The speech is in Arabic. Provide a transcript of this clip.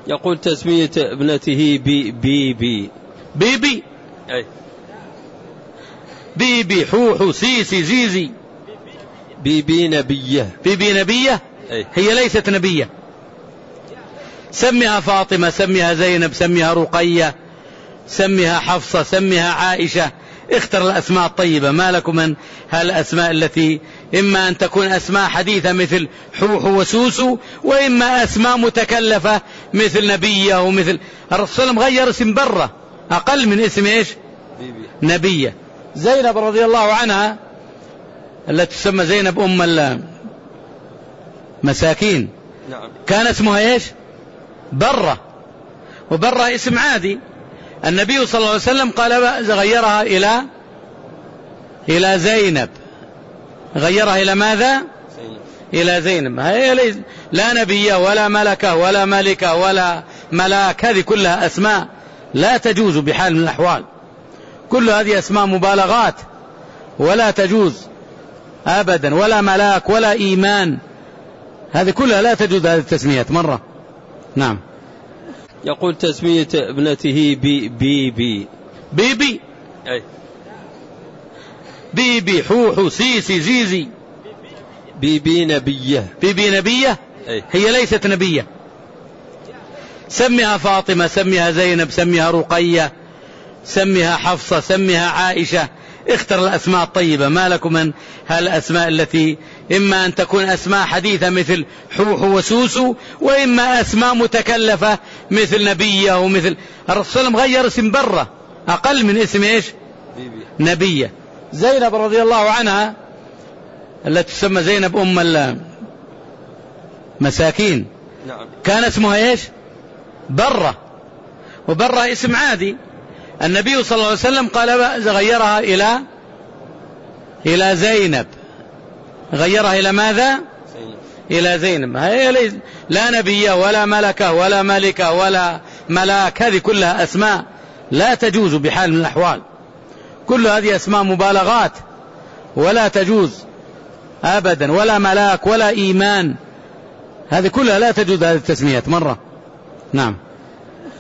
يقول تسمية ابنته بيبي. بيبي أي. بيبي حوحو سيسي زيزي. بيبي نبية. بيبي نبية. أي. هي ليست نبية. سميها فاطمة، سميها زينب، سميها رقية، سميها حفصة، سميها عائشة. اختر الأسماء الطيبة. ما لكم من هالأسماء التي إما أن تكون أسماء حديثة مثل حوحو وسوسو، وإما أسماء متكلفة مثل نبية ومثل الرسول صلى الله عليه وسلم غير اسم برة أقل من اسم إيش؟ بيبي. نبية. زينب رضي الله عنها التي تسمى زينب أم المساكين. نعم. كان اسمها إيش؟ برة. وبرة اسم عادي. النبي صلى الله عليه وسلم قال غيرها إلى زينب. غيرها إلى ماذا؟ زينب. إلى زينب. هي لا نبية ولا ملكة ولا ملكة ولا ملاك. هذه كلها أسماء لا تجوز بحال من الأحوال. كل هذه أسماء مبالغات ولا تجوز أبدا. ولا ملاك ولا إيمان. هذه كلها لا تجوز هذه التسميات مرة. نعم. يقول تسمية ابنته بيبي. بيبي. أي. بيبي حوحو سيسي زيزي. بيبي نبية. بيبي نبية. أي. هي ليست نبية. سميها فاطمة، سميها زينب، سميها رقية، سميها حفصة، سميها عائشة. اختر الأسماء الطيبة. ما لكم من هالأسماء التي إما أن تكون أسماء حديثة مثل حوحو وسوسو، وإما أسماء متكلفة مثل نبية ومثل الرسول صلى الله عليه وسلم غير اسم برة أقل من اسم إيش؟ بيبي. نبية. زينب رضي الله عنها التي تسمى زينب أم المساكين. نعم. كان اسمها إيش؟ برة. وبرة اسم عادي. النبي صلى الله عليه وسلم قال غيرها إلى زينب. غيرها إلى ماذا؟ زينب. إلى زينب. هي لا نبية ولا ملكة ولا ملكة ولا ملاك. هذه كلها أسماء لا تجوز بحال من الأحوال. كل هذه أسماء مبالغات ولا تجوز أبدا. ولا ملاك ولا إيمان. هذه كلها لا تجوز هذه التسميات مرة. نعم.